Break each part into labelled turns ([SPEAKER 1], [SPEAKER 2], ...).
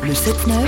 [SPEAKER 1] Le 7-9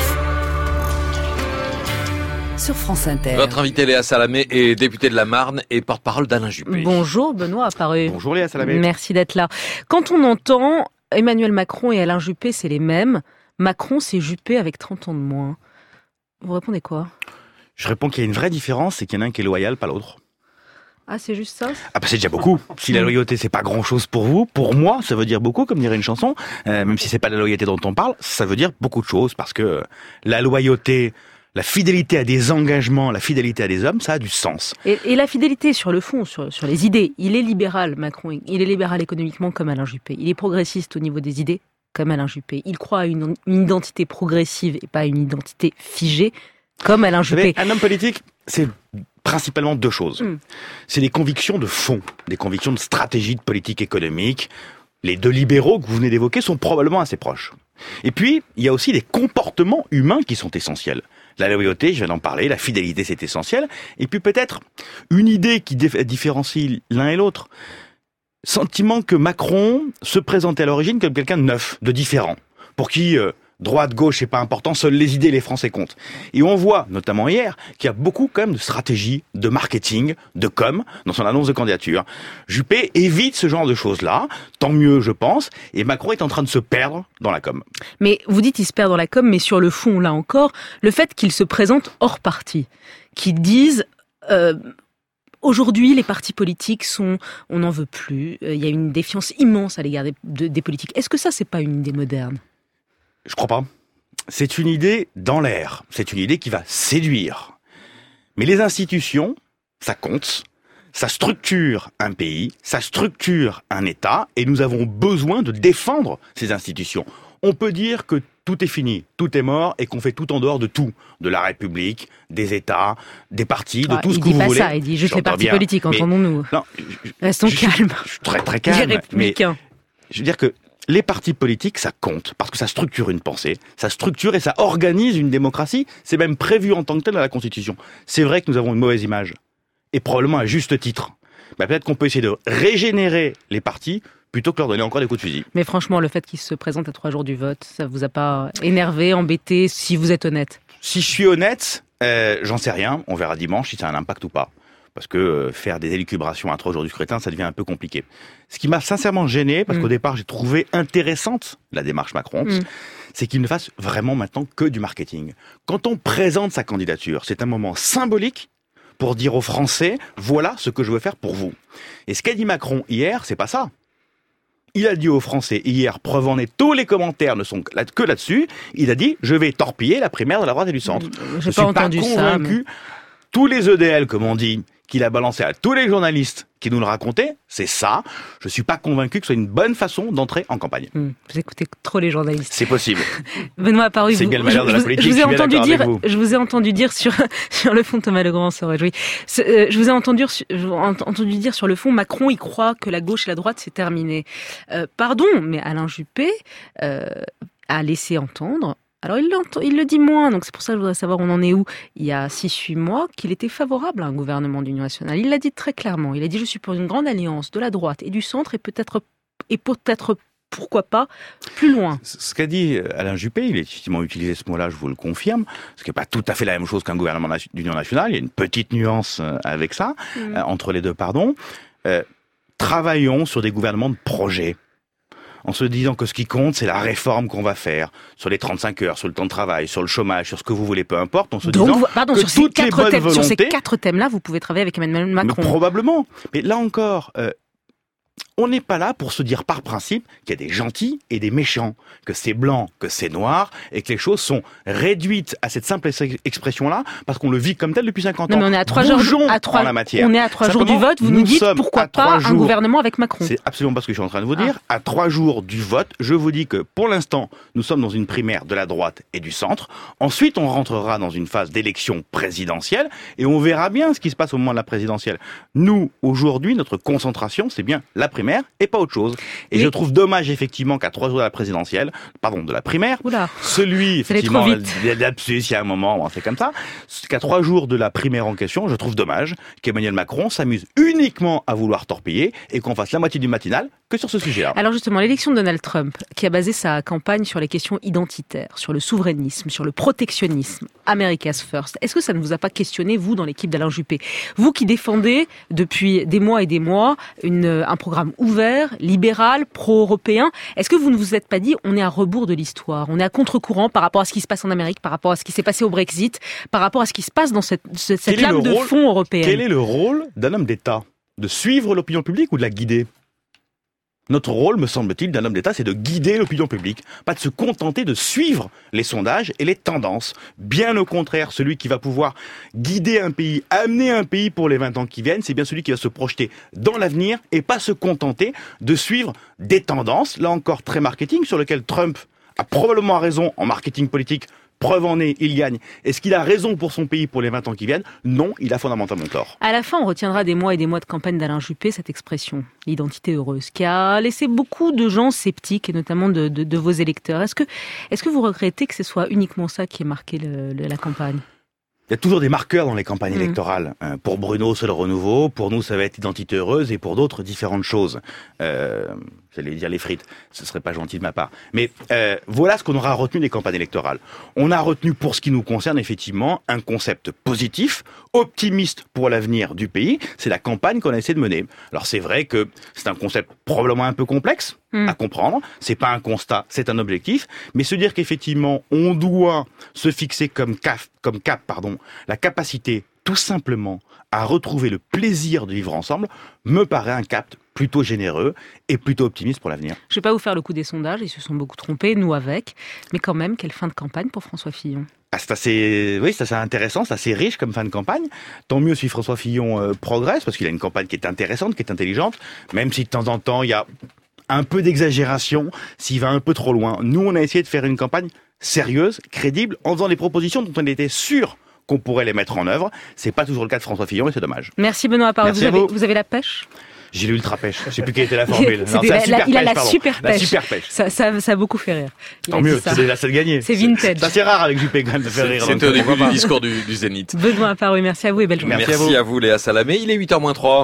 [SPEAKER 1] sur France Inter.
[SPEAKER 2] Votre invité Léa Salamé est députée de la Marne et porte-parole d'Alain Juppé.
[SPEAKER 3] Bonjour Benoît Apparu.
[SPEAKER 4] Bonjour Léa Salamé.
[SPEAKER 3] Merci d'être là. Quand on entend Emmanuel Macron et Alain Juppé, c'est les mêmes. Macron, c'est Juppé avec 30 ans de moins. Vous répondez quoi ?
[SPEAKER 4] Je réponds qu'il y a une vraie différence, c'est qu'il y en a un qui est loyal, pas l'autre.
[SPEAKER 3] Ah, c'est juste ça ?
[SPEAKER 4] Ah bah c'est déjà beaucoup. Si la loyauté c'est pas grand chose pour vous, pour moi ça veut dire beaucoup, comme dirait une chanson. Même si c'est pas la loyauté dont on parle, ça veut dire beaucoup de choses parce que la loyauté, la fidélité à des engagements, la fidélité à des hommes, ça a du sens.
[SPEAKER 3] Et la fidélité sur le fond, sur les idées. Il est libéral, Macron. Il est libéral économiquement comme Alain Juppé. Il est progressiste au niveau des idées comme Alain Juppé. Il croit à une identité progressive et pas à une identité figée comme Alain Juppé.
[SPEAKER 4] Un homme politique, c'est principalement deux choses. C'est des convictions de fond, des convictions de stratégie de politique économique. Les deux libéraux que vous venez d'évoquer sont probablement assez proches. Et puis, il y a aussi des comportements humains qui sont essentiels. La loyauté, je viens d'en parler, la fidélité, c'est essentiel. Et puis peut-être une idée qui différencie l'un et l'autre. Sentiment que Macron se présentait à l'origine comme quelqu'un de neuf, de différent, pour qui droite, gauche, c'est pas important, seules les idées, les Français comptent. Et on voit, notamment hier, qu'il y a beaucoup quand même de stratégie, de marketing, de com, dans son annonce de candidature. Juppé évite ce genre de choses-là, tant mieux je pense, et Macron est en train de se perdre dans la com.
[SPEAKER 3] Mais vous dites il se perd dans la com, mais sur le fond, là encore, le fait qu'il se présente hors parti, qu'ils disent... Aujourd'hui, les partis politiques on n'en veut plus. Il y a une défiance immense à l'égard des politiques. Est-ce que ça, c'est pas une idée moderne ?
[SPEAKER 4] Je crois pas. C'est une idée dans l'air. C'est une idée qui va séduire. Mais les institutions, ça compte. Ça structure un pays, ça structure un État, et nous avons besoin de défendre ces institutions. On peut dire que tout est fini, tout est mort, et qu'on fait tout en dehors de tout. De la République, des États, des partis, de tout ce que vous voulez.
[SPEAKER 3] Il dit pas ça, il dit juste les partis politiques, entendons-nous.
[SPEAKER 4] Non,
[SPEAKER 3] restons calmes.
[SPEAKER 4] Je suis très très calme.
[SPEAKER 3] Les Républicains.
[SPEAKER 4] Mais je veux dire que les partis politiques, ça compte, parce que ça structure une pensée, ça structure et ça organise une démocratie. C'est même prévu en tant que tel dans la Constitution. C'est vrai que nous avons une mauvaise image, et probablement à juste titre. Bah, peut-être qu'on peut essayer de régénérer les partis, plutôt que leur donner encore des coups de fusil.
[SPEAKER 3] Mais franchement, le fait qu'ils se présentent à 3 jours du vote, ça vous a pas énervé, embêté, si vous êtes honnête ?
[SPEAKER 4] Si je suis honnête, j'en sais rien. On verra dimanche si ça a un impact ou pas. Parce que faire des élucubrations à 3 jours du scrutin, ça devient un peu compliqué. Ce qui m'a sincèrement gêné, parce qu'au départ, j'ai trouvé intéressante la démarche Macron, c'est qu'il ne fasse vraiment maintenant que du marketing. Quand on présente sa candidature, c'est un moment symbolique pour dire aux Français, voilà ce que je veux faire pour vous. Et ce qu'a dit Macron hier, c'est pas ça. Il a dit aux Français hier, preuve en est, tous les commentaires ne sont que là-dessus, il a dit, je vais torpiller la primaire de la droite et du centre.
[SPEAKER 3] Je suis pas
[SPEAKER 4] convaincu. Tous les EDL, comme on dit, qu'il a balancé à tous les journalistes qui nous le racontaient, c'est ça. Je suis pas convaincu que ce soit une bonne façon d'entrer en campagne.
[SPEAKER 3] Vous écoutez trop les journalistes.
[SPEAKER 4] C'est possible.
[SPEAKER 3] Benoît Apparu,
[SPEAKER 4] c'est bien le malheur de la politique.
[SPEAKER 3] Je vous ai entendu dire sur le fond, Thomas Legrand se réjouit. Je vous ai entendu dire sur le fond, Macron, il croit que la gauche et la droite, c'est terminé. Pardon, mais Alain Juppé a laissé entendre. Alors il le dit moins, donc c'est pour ça que je voudrais savoir on en est où. Il y a 6-8 mois qu'il était favorable à un gouvernement d'union nationale. Il l'a dit très clairement. Il a dit je suis pour une grande alliance de la droite et du centre et peut-être pourquoi pas plus loin.
[SPEAKER 4] Ce qu'a dit Alain Juppé, il a effectivement utilisé ce mot-là, je vous le confirme, ce qui n'est pas tout à fait la même chose qu'un gouvernement d'union nationale. Il y a une petite nuance avec ça, entre les deux, pardon. Travaillons sur des gouvernements de projet. En se disant que ce qui compte, c'est la réforme qu'on va faire sur les 35 heures, sur le temps de travail, sur le chômage, sur ce que vous voulez, peu importe, en se disant que
[SPEAKER 3] sur
[SPEAKER 4] toutes les bonnes volontés...
[SPEAKER 3] Sur ces 4 thèmes-là, vous pouvez travailler avec Emmanuel Macron.
[SPEAKER 4] Mais probablement. Mais là encore, on n'est pas là pour se dire par principe qu'il y a des gentils et des méchants, que c'est blanc, que c'est noir, et que les choses sont réduites à cette simple expression-là, parce qu'on le vit comme tel depuis 50 ans.
[SPEAKER 3] Non, mais on est à 3 jours
[SPEAKER 4] en la matière.
[SPEAKER 3] On est à 3 jours du vote, vous nous dites pourquoi pas un gouvernement avec Macron.
[SPEAKER 4] C'est absolument pas ce que je suis en train de vous dire. À 3 jours du vote, je vous dis que pour l'instant, nous sommes dans une primaire de la droite et du centre. Ensuite, on rentrera dans une phase d'élection présidentielle, et on verra bien ce qui se passe au moment de la présidentielle. Nous, aujourd'hui, notre concentration, c'est bien la primaire primaire et pas autre chose. Et je trouve dommage effectivement qu'à 3 jours de la présidentielle, de la primaire, celui effectivement, il y a un moment, c'est comme ça, qu'à 3 jours de la primaire en question, je trouve dommage qu'Emmanuel Macron s'amuse uniquement à vouloir torpiller et qu'on fasse la moitié du matinal que sur ce sujet-là.
[SPEAKER 3] Alors justement, l'élection de Donald Trump, qui a basé sa campagne sur les questions identitaires, sur le souverainisme, sur le protectionnisme, America's First, est-ce que ça ne vous a pas questionné, vous, dans l'équipe d'Alain Juppé? Vous qui défendez depuis des mois et des mois un programme ouvert, libéral, pro-européen, est-ce que vous ne vous êtes pas dit, on est à rebours de l'histoire, on est à contre-courant par rapport à ce qui se passe en Amérique, par rapport à ce qui s'est passé au Brexit, par rapport à ce qui se passe dans cette lame de fond européenne?
[SPEAKER 4] Quel est le rôle d'un homme d'État? De suivre l'opinion publique ou de la guider? Notre rôle, me semble-t-il, d'un homme d'État, c'est de guider l'opinion publique, pas de se contenter de suivre les sondages et les tendances. Bien au contraire, celui qui va pouvoir guider un pays, amener un pays pour les 20 ans qui viennent, c'est bien celui qui va se projeter dans l'avenir et pas se contenter de suivre des tendances, là encore très marketing, sur lesquelles Trump a probablement raison en marketing politique. Preuve en est, il gagne. Est-ce qu'il a raison pour son pays pour les 20 ans qui viennent? Non, il a fondamentalement tort.
[SPEAKER 3] À la fin, on retiendra des mois et des mois de campagne d'Alain Juppé, cette expression, l'identité heureuse, qui a laissé beaucoup de gens sceptiques, et notamment de vos électeurs. Est-ce que vous regrettez que ce soit uniquement ça qui ait marqué la campagne?
[SPEAKER 4] Il y a toujours des marqueurs dans les campagnes électorales. Pour Bruno, c'est le renouveau. Pour nous, ça va être l'identité heureuse. Et pour d'autres, différentes choses. J'allais dire les frites. Ce serait pas gentil de ma part. Mais voilà ce qu'on aura retenu des campagnes électorales. On a retenu, pour ce qui nous concerne, effectivement, un concept positif, optimiste pour l'avenir du pays. C'est la campagne qu'on a essayé de mener. Alors c'est vrai que c'est un concept probablement un peu complexe à comprendre. C'est pas un constat, c'est un objectif. Mais se dire qu'effectivement, on doit se fixer comme cap, la capacité, tout simplement, à retrouver le plaisir de vivre ensemble, me paraît un cap plutôt généreux et plutôt optimiste pour l'avenir.
[SPEAKER 3] Je ne vais pas vous faire le coup des sondages, ils se sont beaucoup trompés, nous avec. Mais quand même, quelle fin de campagne pour François Fillon?
[SPEAKER 4] C'est assez intéressant, c'est assez riche comme fin de campagne. Tant mieux si François Fillon progresse, parce qu'il a une campagne qui est intéressante, qui est intelligente, même si de temps en temps, il y a un peu d'exagération, s'il va un peu trop loin. Nous, on a essayé de faire une campagne sérieuse, crédible, en faisant des propositions dont on était sûr qu'on pourrait les mettre en œuvre. C'est pas toujours le cas de François Fillon et c'est dommage.
[SPEAKER 3] Merci Benoît Aparo. Vous avez la pêche?
[SPEAKER 4] J'ai l'ultra pêche. Je sais plus quelle était la formule.
[SPEAKER 3] Il a la super pêche.
[SPEAKER 4] La super pêche.
[SPEAKER 3] Ça a beaucoup fait rire.
[SPEAKER 4] Tant mieux, c'est de gagner.
[SPEAKER 3] C'est vintage.
[SPEAKER 4] C'est assez rare avec Juppé quand même de faire rire.
[SPEAKER 2] C'était au début du discours du Zénith.
[SPEAKER 3] Benoît Aparo, merci à vous et belle journée.
[SPEAKER 2] Merci à vous Léa Salamé. Il est 8h moins 3.